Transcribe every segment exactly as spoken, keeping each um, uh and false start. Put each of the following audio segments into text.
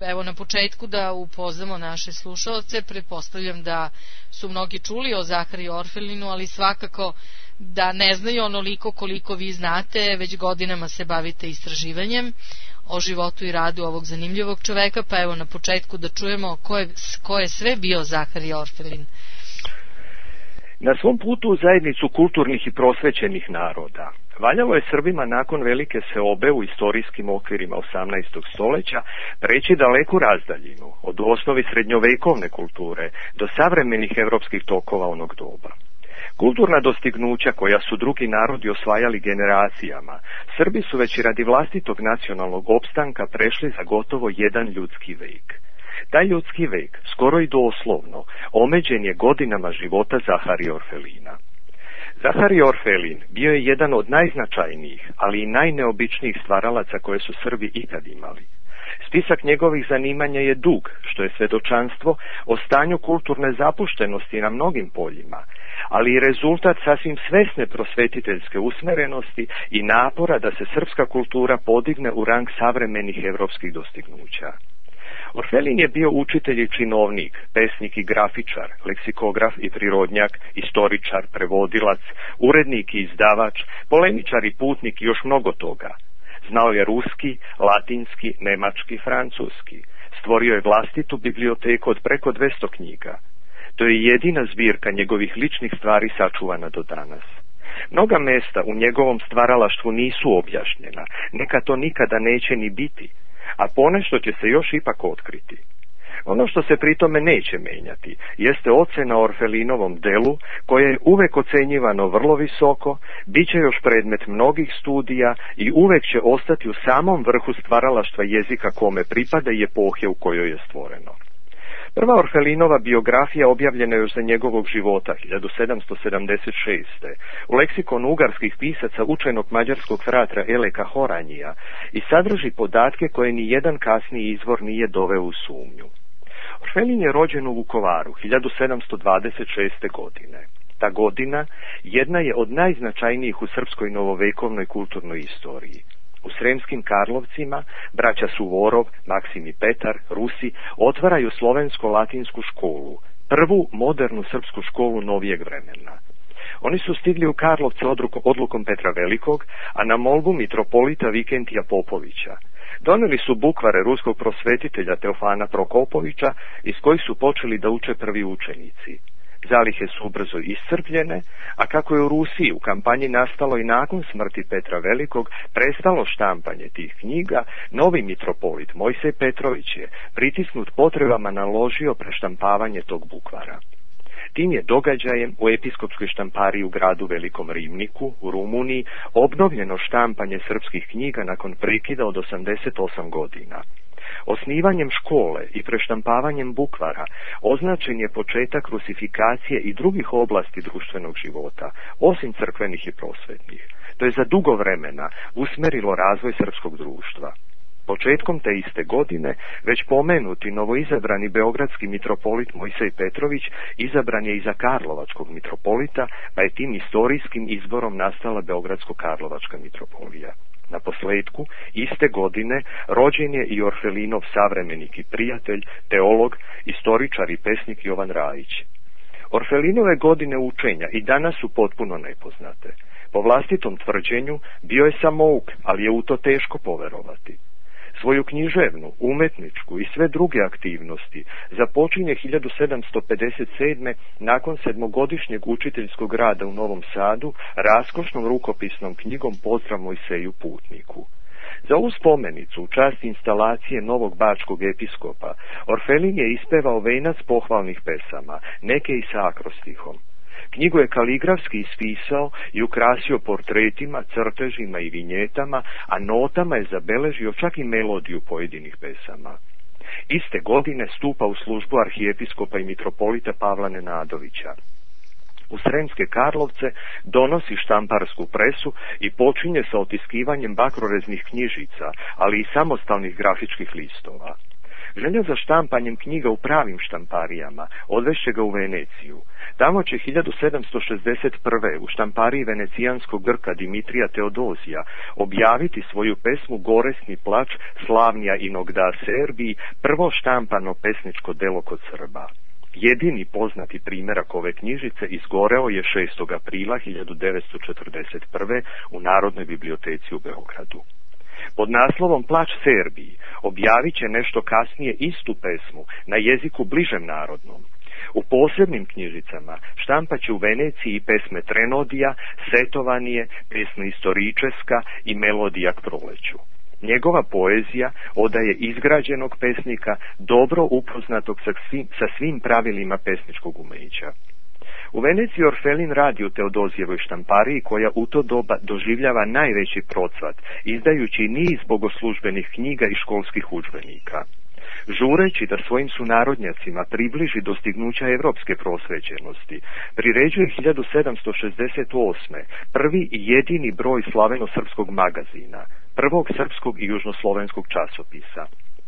Evo na početku da upoznamo naše slušalce, pretpostavljam da su mnogi čuli o Zahariji Orfelinu, ali svakako da ne znaju onoliko koliko vi znate, već godinama se bavite istraživanjem o životu i radu ovog zanimljivog čoveka, pa evo na početku da čujemo ko je, ko je sve bio Zaharija Orfelin. Na svom putu u zajednicu kulturnih i prosvećenih naroda, valjalo je Srbima nakon velike seobe u istorijskim okvirima osamnaestog stoljeća preći daleku razdaljinu, od u osnovi srednjovekovne kulture do savremenih evropskih tokova onog doba. Kulturna dostignuća koja su drugi narodi osvajali generacijama, Srbi su već i radi vlastitog nacionalnog opstanka prešli za gotovo jedan ljudski vek. Taj ljudski vek, skoro i doslovno, omeđen je godinama života Zaharije Orfelina. Zaharije Orfelin bio je jedan od najznačajnijih, ali i najneobičnijih stvaralaca koje su Srbi ikad imali. Spisak njegovih zanimanja je dug, što je svedočanstvo o stanju kulturne zapuštenosti na mnogim poljima, ali i rezultat sasvim svesne prosvetiteljske usmerenosti i napora da se srpska kultura podigne u rang savremenih evropskih dostignuća. Orfelin je bio učitelj i činovnik, pesnik i grafičar, leksikograf i prirodnjak, istoričar, prevodilac, urednik i izdavač, polemičar i putnik i još mnogo toga. Znao je ruski, latinski, nemački, francuski. Stvorio je vlastitu biblioteku od preko dvesta knjiga. To je jedina zbirka njegovih ličnih stvari sačuvana do danas. Mnoga mesta u njegovom stvaralaštvu nisu objašnjena, neka to nikada neće ni biti, a ponešto će se još ipak otkriti. Ono što se pri tome neće menjati jeste ocena o Orfelinovom delu, koje je uvek ocenjivano vrlo visoko, bit će još predmet mnogih studija i uvek će ostati u samom vrhu stvaralaštva jezika kome pripada i epohe u kojoj je stvoreno. Prva Orfelinova biografija objavljena je još za njegovog života, hiljadu sedamsto sedamdeset šeste. u leksikonu ugarskih pisaca učenog mađarskog fratra Eleka Horanjija i sadrži podatke koje ni jedan kasniji izvor nije doveo u sumnju. Orfelin je rođen u Vukovaru hiljadu sedamsto dvadeset šeste. godine. Ta godina jedna je od najznačajnijih u srpskoj novovekovnoj kulturnoj istoriji. U Sremskim Karlovcima braća Suvorov, Maksim i Petar, Rusi, otvaraju slovensko-latinsku školu, prvu modernu srpsku školu novijeg vremena. Oni su stigli u Karlovce odlukom Petra Velikog, a na molbu mitropolita Vikentija Popovića. Doneli su bukvare ruskog prosvetitelja Teofana Prokopovića, iz kojih su počeli da uče prvi učenici. Zalihe su ubrzo iscrpljene, a kako je u Rusiji u kampanji nastalo i nakon smrti Petra Velikog prestalo štampanje tih knjiga, novi mitropolit Mojsej Petrović je, pritisnut potrebama, naložio preštampavanje tog bukvara. Tim je događajem u episkopskoj štampariji u gradu Velikom Rimniku, u Rumuniji, obnovljeno štampanje srpskih knjiga nakon prekida od osamdeset osam godina. Osnivanjem škole i preštampavanjem bukvara označen je početak rusifikacije i drugih oblasti društvenog života, osim crkvenih i prosvetnih. To je za dugo vremena usmerilo razvoj srpskog društva. Početkom te iste godine već pomenuti novoizabrani beogradski mitropolit Mojsej Petrović izabran je i za karlovačkog mitropolita, pa je tim istorijskim izborom nastala Beogradsko-karlovačka mitropolija. Na posledku, iste godine, rođen je i Orfelinov savremenik i prijatelj, teolog, istoričar i pesnik Jovan Rajić. Orfelinove godine učenja i danas su potpuno nepoznate. Po vlastitom tvrđenju bio je samouk, ali je u to teško poverovati. Svoju književnu, umetničku i sve druge aktivnosti započinje hiljadu sedamsto pedeset sedme. nakon sedmogodišnjeg učiteljskog rada u Novom Sadu raskošnom rukopisnom knjigom Pozdrav Mojseju Putniku. Za ovu spomenicu u čast instalacije novog bačkog episkopa Orfelin je ispevao venac pohvalnih pesama, neke i sa akrostihom. Knjigu je kaligrafski ispisao i ukrasio portretima, crtežima i vinjetama, a notama je zabeležio čak i melodiju pojedinih pesama. Iste godine stupa u službu arhijepiskopa i mitropolita Pavla Nenadovića. U Sremske Karlovce donosi štamparsku presu i počinje sa otiskivanjem bakroreznih knjižica, ali i samostalnih grafičkih listova. Želja za štampanjem knjiga u pravim štamparijama odvešće ga u Veneciju. Tamo će hiljadu sedamsto šezdeset prve. u štampariji venecijanskog Grka Dimitrija Teodozija objaviti svoju pesmu Goresni plač Slavnija inogda Serbiji, prvo štampano pesničko delo kod Srba. Jedini poznati primjerak ove knjižice izgoreo je šestog aprila hiljadu devetsto četrdeset prve. u Narodnoj biblioteci u Beogradu. Pod naslovom Plač Serbiji objavit će nešto kasnije istu pesmu na jeziku bližem narodnom. U posebnim knjižicama štampaće u Veneciji pesme Trenodija, Setovanije, pesme Istoričeska i Melodija k proleću. Njegova poezija odaje izgrađenog pesnika, dobro upoznatog sa svim, sa svim pravilima pesničkog umeća. U Veneciji Orfelin radi u Teodozijevoj štampariji, koja u to doba doživljava najveći procvat, izdajući niz bogoslužbenih knjiga i školskih udžbenika. Žureći da svojim sunarodnjacima približi dostignuća evropske prosvećenosti, priređuje hiljadu sedamsto šezdeset osme. prvi i jedini broj slaveno-srpskog magazina, prvog srpskog i južnoslovenskog časopisa.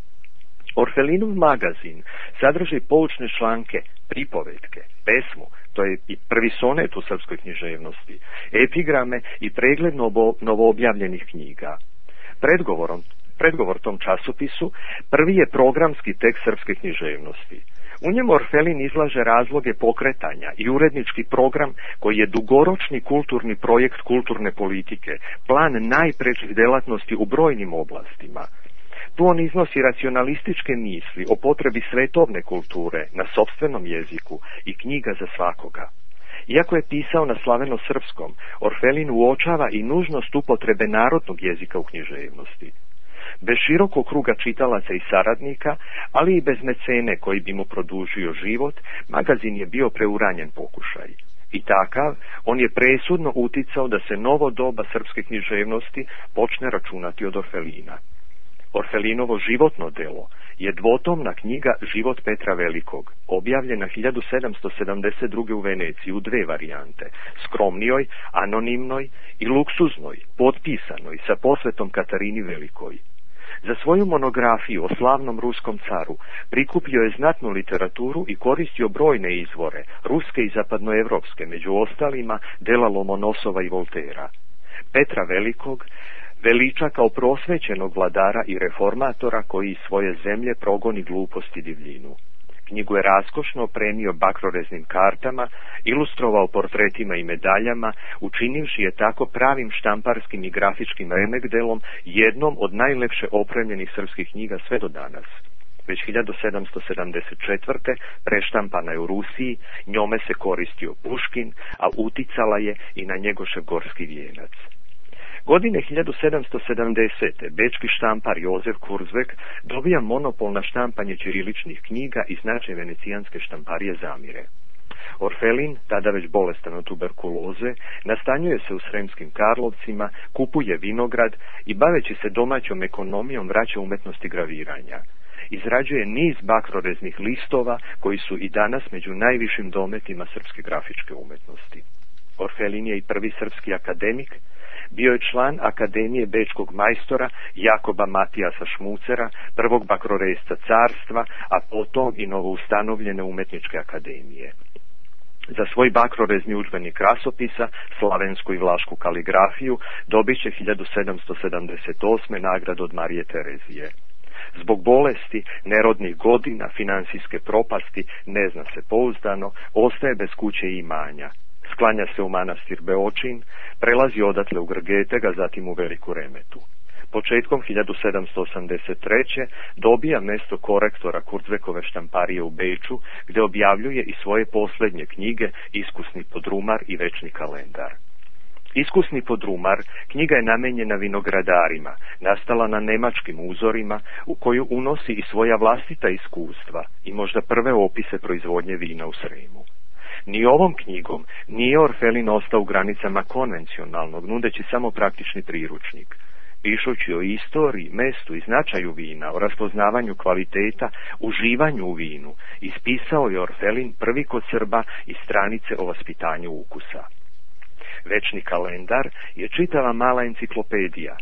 Orfelinov magazin sadrži poučne članke, pripovetke, pesmu, to je i prvi sonet u srpskoj književnosti, epigrame i pregled novo, novoobjavljenih knjiga. Predgovorom Predgovor tom časopisu prvi je programski tekst srpske književnosti. U njemu Orfelin izlaže razloge pokretanja i urednički program koji je dugoročni kulturni projekt kulturne politike, plan najprećih delatnosti u brojnim oblastima. Tu on iznosi racionalističke misli o potrebi svetovne kulture na sopstvenom jeziku i knjiga za svakoga. Iako je pisao na slaveno-srpskom, Orfelin uočava i nužnost upotrebe narodnog jezika u književnosti. Bez širokog kruga čitalaca i saradnika, ali i bez mecene koji bi mu produžio život, magazin je bio preuranjen pokušaj. I takav, on je presudno uticao da se novo doba srpske književnosti počne računati od Orfelina. Orfelinovo životno delo je dvotomna knjiga Život Petra Velikog, objavljena hiljadu sedamsto sedamdeset druge. u Veneciji u dve varijante, skromnijoj, anonimnoj i luksuznoj, potpisanoj sa posvetom Katarini Velikoj. Za svoju monografiju o slavnom ruskom caru prikupio je znatnu literaturu i koristio brojne izvore, ruske i zapadnoevropske, među ostalima dela Lomonosova i Voltera. Petra Velikog veliča kao prosvećenog vladara i reformatora koji iz svoje zemlje progoni glupost i divljinu. Knjigu je raskošno opremio bakroreznim kartama, ilustrovao portretima i medaljama, učinivši je tako pravim štamparskim i grafičkim remek-delom, jednom od najlepše opremljenih srpskih knjiga sve do danas. Već hiljadu sedamsto sedamdeset četvrte. preštampana je u Rusiji, njome se koristio Puškin, a uticala je i na Njegošev gorski vijenac. Godine hiljadu sedamsto sedamdesete. bečki štampar Jozef Kurzvek dobija monopol na štampanje ćiriličnih knjiga i značaj venecijanske štamparije Zamire. Orfelin, tada već bolestan od tuberkuloze, nastanjuje se u Sremskim Karlovcima, kupuje vinograd i baveći se domaćom ekonomijom vraća umetnosti graviranja. Izrađuje niz bakroreznih listova koji su i danas među najvišim dometima srpske grafičke umetnosti. Orfelin je i prvi srpski akademik, bio je član Akademije bečkog majstora Jakoba Matijasa Šmucera, prvog bakrorezca carstva, a potom i novoustanovljene umetničke akademije. Za svoj bakrorezni udžbenik rasopisa, slavensku i vlašku kaligrafiju, dobit će hiljadu sedamsto sedamdeset osme. nagradu od Marije Terezije. Zbog bolesti, nerodnih godina, finansijske propasti, ne zna se pouzdano, ostaje bez kuće i imanja. Sklanja se u manastir Beočin, prelazi odatle u Grgetega, zatim u Veliku Remetu. Početkom hiljadu sedamsto osamdeset treće. dobija mesto korektora Kurzvekove štamparije u Beču, gde objavljuje i svoje posljednje knjige Iskusni podrumar i Večni kalendar. Iskusni podrumar knjiga je namenjena vinogradarima, nastala na nemačkim uzorima, u koju unosi i svoja vlastita iskustva i možda prve opise proizvodnje vina u Sremu. Ni ovom knjigom nije Orfelin ostao u granicama konvencionalnog, nudeći samo praktični priručnik. Pišući o istoriji, mestu i značaju vina, o raspoznavanju kvaliteta, uživanju u vinu, ispisao je Orfelin prvi kod Srba i stranice o vaspitanju ukusa. Večni kalendar je čitava mala enciklopedija.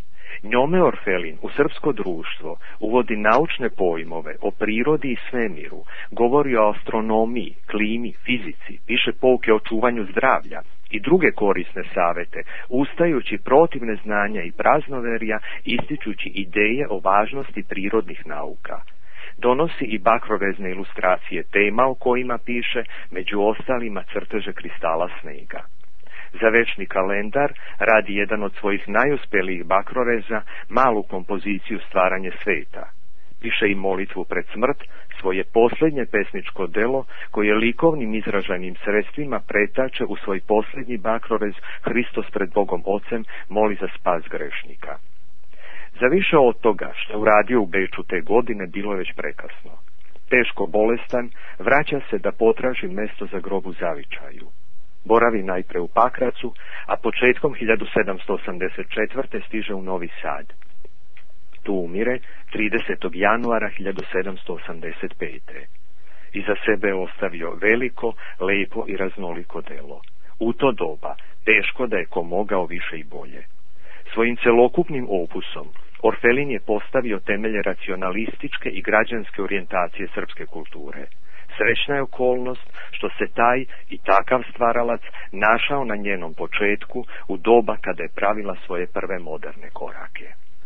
Njome Orfelin u srpsko društvo uvodi naučne pojmove o prirodi i svemiru, govori o astronomiji, klimi, fizici, piše pouke o čuvanju zdravlja i druge korisne savete, ustajući protiv neznanja i praznoverja, ističući ideje o važnosti prirodnih nauka. Donosi i bakrorezne ilustracije tema o kojima piše, među ostalima crteže kristala snega. Za večni kalendar radi jedan od svojih najuspelijih bakroreza, malu kompoziciju Stvaranje sveta. Piše i molitvu pred smrt, svoje posljednje pesničko delo, koje likovnim izražajnim sredstvima pretače u svoj posljednji bakrorez Hristos pred Bogom Ocem moli za spas grešnika. Za više od toga što je uradio u Beču te godine bilo je već prekasno. Teško bolestan, vraća se da potraži mesto za grob u zavičaju. Boravi najpre u Pakracu, a početkom hiljadu sedamsto osamdeset četvrte stiže u Novi Sad. Tu umire tridesetog januara hiljadu sedamsto osamdeset pete Iza sebe je ostavio veliko, lepo i raznoliko delo. U to doba teško da je ko mogao više i bolje. Svojim celokupnim opusom Orfelin je postavio temelje racionalističke i građanske orijentacije srpske kulture. Srećna je okolnost što se taj i takav stvaralac našao na njenom početku u doba kada je pravila svoje prve moderne korake.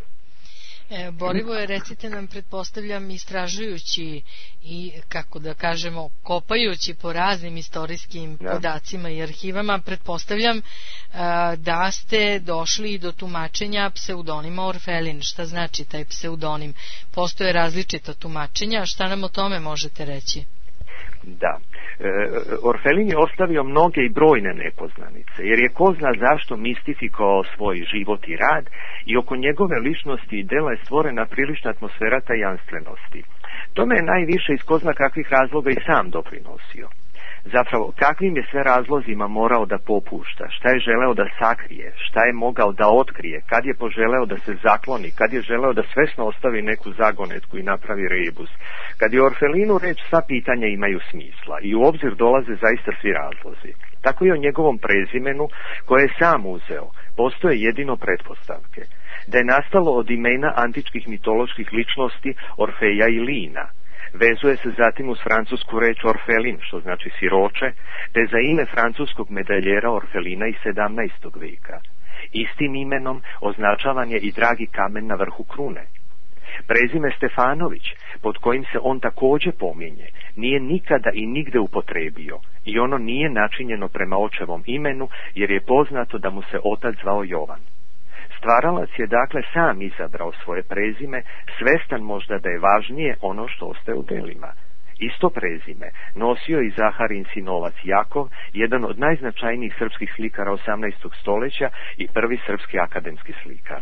E, Borivoje, recite nam, pretpostavljam, istražujući i, kako da kažemo, kopajući po raznim istorijskim ja. podacima i arhivama, pretpostavljam a, da ste došli i do tumačenja pseudonima Orfelin. Šta znači taj pseudonim? Postoje različita tumačenja, šta nam o tome možete reći? Da, e, Orfelin je ostavio mnoge i brojne nepoznanice, jer je ko zna zašto mistifikovao svoj život i rad i oko njegove ličnosti i dela je stvorena prilična atmosfera tajanstvenosti. Tome je najviše iz ko zna kakvih razloga i sam doprinosio. Zapravo, kakvim je sve razlozima morao da popušta, šta je želeo da sakrije, šta je mogao da otkrije, kad je poželeo da se zakloni, kad je želeo da svesno ostavi neku zagonetku i napravi rebus. Kad je Orfelinu reč, sva pitanja imaju smisla i u obzir dolaze zaista svi razlozi. Tako i o njegovom prezimenu, koje je sam uzeo, postoje jedino pretpostavke. Da je nastalo od imena antičkih mitoloških ličnosti Orfeja i Lina. Vezuje se zatim uz francusku reč Orfelin, što znači siroče, te za ime francuskog medaljera Orfelina iz sedamnaestog veka. Istim imenom označavan je i dragi kamen na vrhu krune. Prezime Stefanović, pod kojim se on također pominje, nije nikada i nigde upotrebio i ono nije načinjeno prema očevom imenu, jer je poznato da mu se otac zvao Jovan. Stvaralac je dakle sam izabrao svoje prezime, svestan možda da je važnije ono što ostaje u delima. Isto prezime nosio i Zaharin sinovac Jakov, jedan od najznačajnijih srpskih slikara osamnaestog stoljeća i prvi srpski akademski slikar.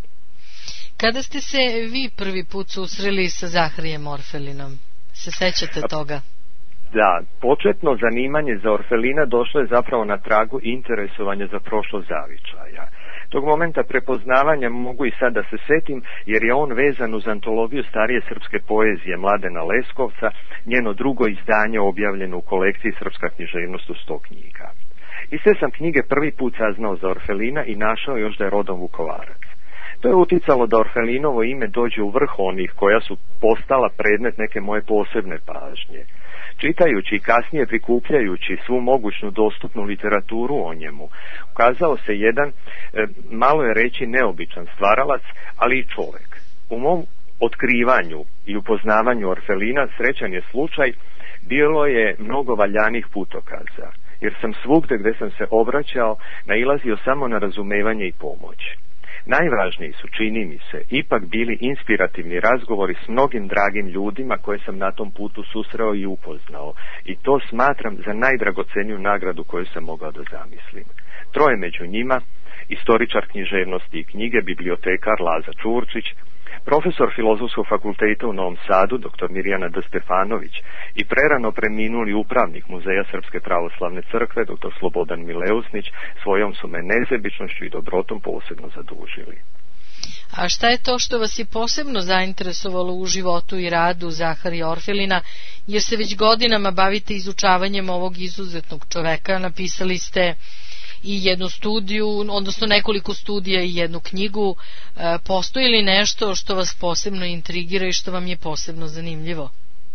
Kada ste se vi prvi put susreli sa Zaharijem Orfelinom? Se sećate toga? Da, početno zanimanje za Orfelina došlo je zapravo na tragu interesovanja za prošlo zavičaja. Tog momenta prepoznavanja mogu i sad da se setim, jer je on vezan uz antologiju starije srpske poezije Mladena Leskovca, njeno drugo izdanje objavljeno u kolekciji Srpska književnost u sto knjiga. Iz te sam knjige prvi put saznao za Orfelina i našao još da je rodom Vukovarac. To je uticalo da Orfelinovo ime dođe u vrh onih koja su postala predmet neke moje posebne pažnje. Čitajući i kasnije prikupljajući svu mogućnu dostupnu literaturu o njemu, ukazao se jedan, e, malo je reći neobičan stvaralac, ali i čovjek. U mom otkrivanju i upoznavanju Orfelina srećan je slučaj, bilo je mnogo valjanih putokaza, jer sam svugde gde sam se obraćao nailazio samo na razumevanje i pomoć. Najvažniji su, čini mi se, ipak bili inspirativni razgovori s mnogim dragim ljudima koje sam na tom putu susreo i upoznao, i to smatram za najdragoceniju nagradu koju sam mogao da zamislim. Troje među njima, istoričar književnosti i knjige, bibliotekar Laza Čurčić, profesor Filozofskog fakulteta u Novom Sadu, doktor Mirjana D. Stefanović, i prerano preminuli upravnik Muzeja Srpske pravoslavne crkve, doktor Slobodan Mileusnić, svojom su me nesebičnošću i dobrotom posebno zadužili. A šta je to što vas je posebno zainteresovalo u životu i radu Zaharija Orfelina, jer se već godinama bavite izučavanjem ovog izuzetnog čoveka? Napisali ste i jednu studiju, odnosno nekoliko studija i jednu knjigu. Postoji li nešto što vas posebno intrigira i što vam je posebno zanimljivo?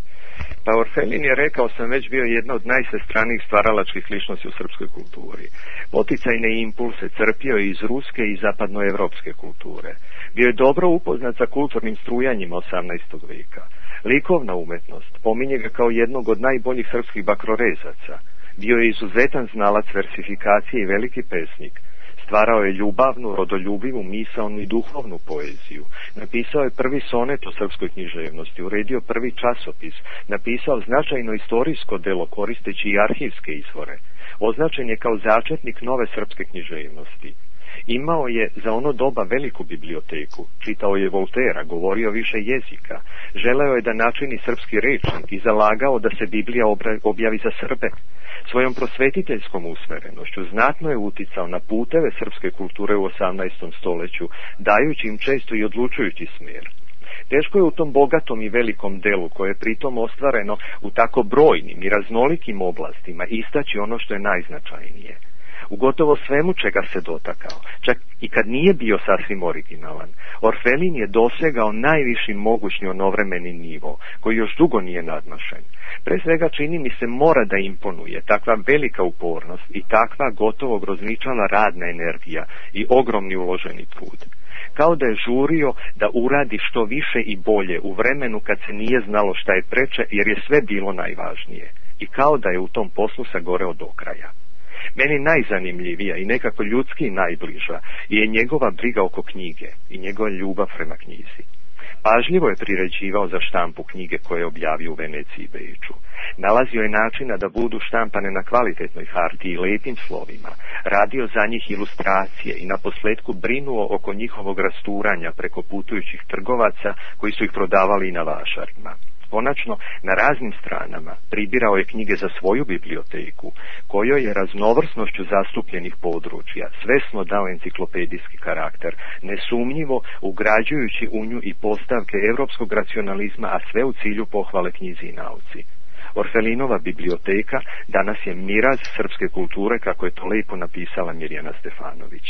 Pa Orfelin je, rekao sam već, bio jedna od najsestranijih stvaralačkih ličnosti u srpskoj kulturi. Poticajne impulse crpio iz ruske i zapadnoevropske kulture. Bio je dobro upoznat sa kulturnim strujanjima osamnaestog veka. Likovna umetnost pominje ga kao jednog od najboljih srpskih bakrorezaca. Bio je izuzetan znalac versifikacije i veliki pesnik. Stvarao je ljubavnu, rodoljubivu, misaonu i duhovnu poeziju. Napisao je prvi sonet o srpskoj književnosti, uredio prvi časopis, napisao značajno istorijsko delo koristeći i arhivske izvore. Označen je kao začetnik nove srpske književnosti. Imao je za ono doba veliku biblioteku, čitao je Voltera, govorio više jezika, želeo je da načini srpski rečnik i zalagao da se Biblija objavi za Srbe. Svojom prosvetiteljskom usmerenošću znatno je uticao na puteve srpske kulture u osamnaestom stoleću, dajući im često i odlučujući smjer. Teško je u tom bogatom i velikom delu, koje je pritom ostvareno u tako brojnim i raznolikim oblastima, istaći ono što je najznačajnije. U gotovo svemu čega se dotakao, čak i kad nije bio sasvim originalan, Orfelin je dosegao najviši mogućni onovremeni nivo, koji još dugo nije nadmašen. Pre svega, čini mi se, mora da imponuje takva velika upornost i takva gotovo grozničava radna energija i ogromni uloženi trud. Kao da je žurio da uradi što više i bolje u vremenu kad se nije znalo šta je preče, jer je sve bilo najvažnije. I kao da je u tom poslu sagoreo do kraja. Meni najzanimljivija i nekako ljudski najbliža je njegova briga oko knjige i njegova ljubav prema knjizi. Pažljivo je priređivao za štampu knjige koje je objavio u Veneciji i Beču. Nalazio je načina da budu štampane na kvalitetnoj hartiji i lepim slovima, radio za njih ilustracije i naposletku brinuo oko njihovog rasturanja preko putujućih trgovaca koji su ih prodavali i na vašarima. Konačno, na raznim stranama pribirao je knjige za svoju biblioteku, kojoj je raznovrsnošću zastupljenih područja svesno dao enciklopedijski karakter, nesumnjivo ugrađujući u nju i postavke europskog racionalizma, a sve u cilju pohvale knjizi i nauci. Orfelinova biblioteka danas je miraz srpske kulture, kako je to lepo napisala Mirjana Stefanović.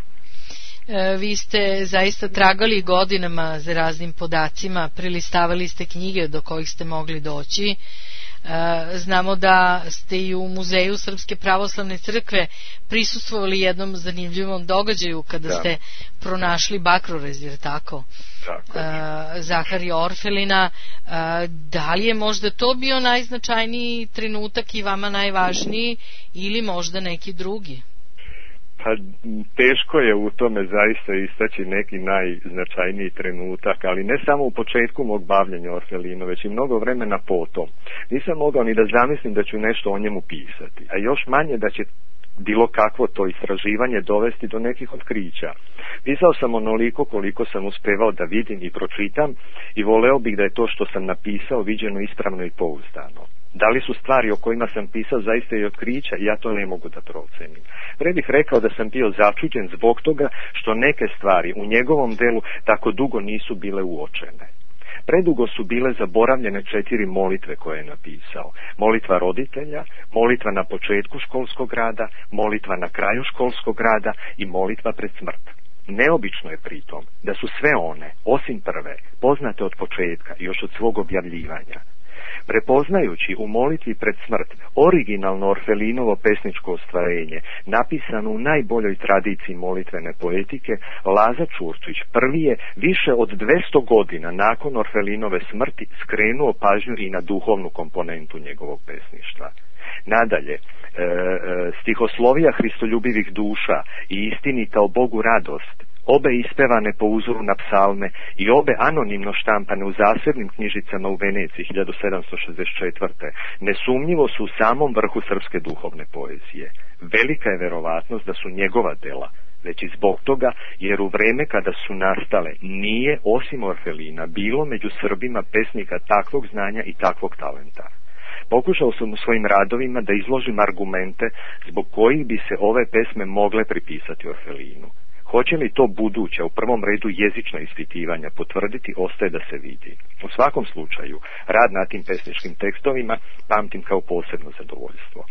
Vi ste zaista tragali godinama za raznim podacima, prelistavali ste knjige do kojih ste mogli doći. Znamo da ste i u Muzeju Srpske pravoslavne crkve prisustvovali jednom zanimljivom događaju kada da. ste pronašli bakrorez, jer tako? Tako. Zaharija Orfelina. Da li je možda to bio najznačajniji trenutak i vama najvažniji, ili možda neki drugi? Pa teško je u tome zaista istaći neki najznačajniji trenutak, ali ne samo u početku mog bavljenja Orfelinom, već i mnogo vremena potom. Nisam mogao ni da zamislim da ću nešto o njemu pisati, a još manje da će bilo kakvo to istraživanje dovesti do nekih otkrića. Pisao sam onoliko koliko sam uspevao da vidim i pročitam i voleo bih da je to što sam napisao viđeno ispravno i pouzdano. Da li su stvari o kojima sam pisao zaista i otkrića, ja to ne mogu da procenim. Pre bih rekao da sam bio začuđen zbog toga što neke stvari u njegovom delu tako dugo nisu bile uočene. Predugo su bile zaboravljene četiri molitve koje je napisao. Molitva roditelja, molitva na početku školskog rada, molitva na kraju školskog rada i molitva pred smrt. Neobično je pritom da su sve one, osim prve, poznate od početka, još od svog objavljivanja. Prepoznajući u molitvi pred smrt originalno Orfelinovo pesničko ostvarenje, napisano u najboljoj tradiciji molitvene poetike, Laza Ćurčić prvi je više od dvesta godina nakon Orfelinove smrti skrenuo pažnju i na duhovnu komponentu njegovog pesništva. Nadalje, e, e, stihoslovija hristoljubivih duša i istinita o Bogu radost, obe ispevane po uzoru na psalme i obe anonimno štampane u zasebnim knjižicama u Veneciji hiljadu sedamsto šezdeset četvrte. nesumnjivo su u samom vrhu srpske duhovne poezije. Velika je verovatnost da su njegova dela, već i zbog toga jer u vreme kada su nastale nije, osim Orfelina, bilo među Srbima pesnika takvog znanja i takvog talenta. Pokušao sam u svojim radovima da izložim argumente zbog kojih bi se ove pesme mogle pripisati Orfelinu. Hoće li to buduća, u prvom redu jezična ispitivanja, potvrditi, ostaje da se vidi. U svakom slučaju, rad na tim pesničkim tekstovima pamtim kao posebno zadovoljstvo.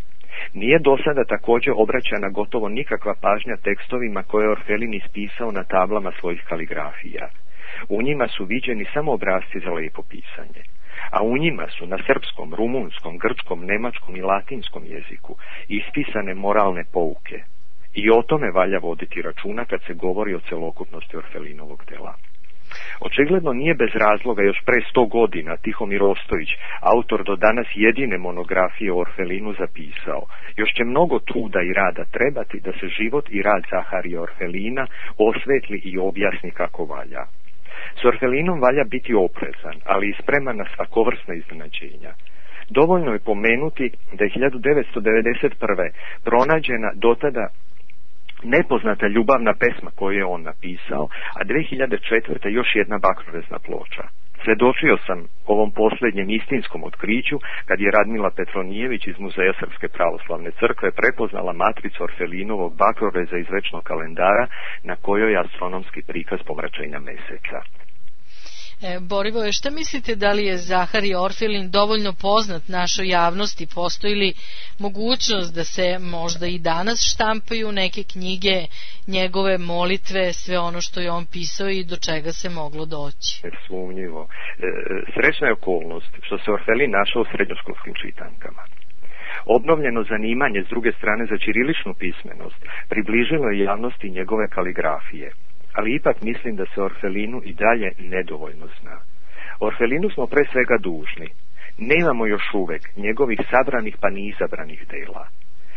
Nije do sada također obraćana gotovo nikakva pažnja tekstovima koje je Orfelin ispisao na tablama svojih kaligrafija. U njima su viđeni samo obrasci za lepo pisanje, a u njima su na srpskom, rumunskom, grčkom, nemačkom i latinskom jeziku ispisane moralne pouke. I o tome valja voditi računa kad se govori o celokupnosti Orfelinovog dela. Očigledno nije bez razloga još pre sto godina Tihomir Ostojić, autor do danas jedine monografije o Orfelinu, zapisao: još će mnogo truda i rada trebati da se život i rad Zaharija Orfelina osvetli i objasni kako valja. S Orfelinom valja biti oprezan, ali i spreman na svakovrsna iznenađenja. Dovoljno je pomenuti da je hiljadu devetsto devedeset prve pronađena dotada nepoznata ljubavna pesma koju je on napisao, a dve hiljade četvrte još jedna bakrorezna ploča. Svedočio sam ovom posljednjem istinskom otkriću kad je Radmila Petronijević iz Muzeja Srpske pravoslavne crkve prepoznala matricu Orfelinovog bakroreza iz večnog kalendara na kojoj je astronomski prikaz pomračenja meseca. E, Borivoje, šta mislite, da li je Zaharije Orfelin dovoljno poznat našoj javnosti? Postoji li mogućnost da se možda i danas štampaju neke knjige, njegove molitve, sve ono što je on pisao i do čega se moglo doći? Sumnjivo. E, srećna je okolnost što se Orfelin našao u srednjoškolskim čitankama. Obnovljeno zanimanje s druge strane za ćiriličnu pismenost približilo je javnosti njegove kaligrafije, ali ipak mislim da se Orfelinu i dalje nedovoljno zna. Orfelinu smo pre svega dužni. Nemamo još uvek njegovih sabranih pa ni izabranih dela.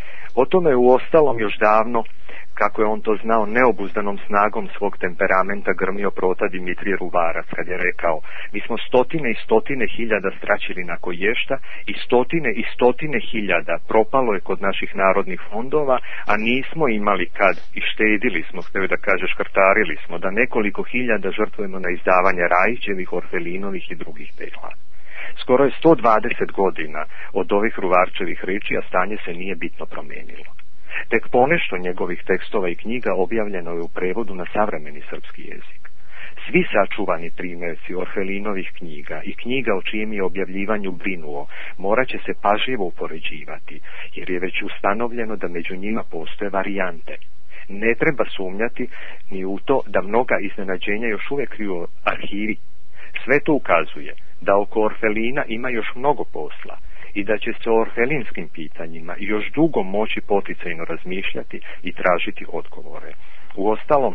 O tome je uostalom još davno, kako je on to znao, neobuzdanom snagom svog temperamenta grmio prota Dimitrije Ruvarac, kad je rekao: mi smo stotine i stotine hiljada stračili na koješta i stotine i stotine hiljada propalo je kod naših narodnih fondova, a nismo imali kad, i štedili smo, htio da kaže škrtarili smo, da nekoliko hiljada žrtvujemo na izdavanje Rajićevih, Orfelinovih i drugih dela. Skoro je sto dvadeset godina od ovih Ruvarčevih reči, a stanje se nije bitno promenilo. Tek ponešto njegovih tekstova i knjiga objavljeno je u prevodu na savremeni srpski jezik. Svi sačuvani primjerci Orfelinovih knjiga i knjiga o čijem je objavljivanju brinuo morat će se pažljivo upoređivati, jer je već ustanovljeno da među njima postoje varijante. Ne treba sumnjati ni u to da mnoga iznenađenja još uvijek kriju arhivi. Sve to ukazuje da oko Orfelina ima još mnogo posla i da će se o orfelinskim pitanjima još dugo moći poticajno razmišljati i tražiti odgovore. Uostalom,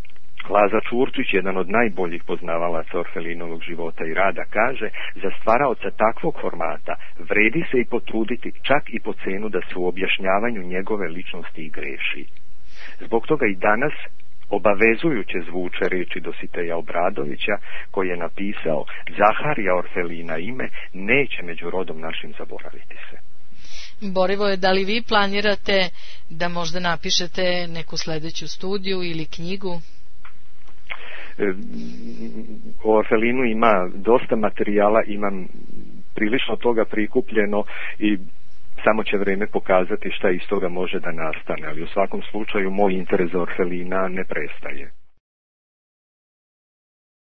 Laza Čurčić, jedan od najboljih poznavalaca Orfelinovog života i rada, kaže: za stvaraoca takvog formata vredi se i potruditi, čak i po cenu da se u objašnjavanju njegove ličnosti i greši. Zbog toga i danas obavezujuće zvuče reči Dositeja Obradovića, koji je napisao: Zaharija Orfelina ime neće među rodom našim zaboraviti se. Borivoje, da li vi planirate da možda napišete neku sledeću studiju ili knjigu? E, o Orfelinu ima dosta materijala, imam prilično toga prikupljeno i samo će vreme pokazati šta iz toga može da nastane, ali u svakom slučaju moj interes za Orfelina ne prestaje.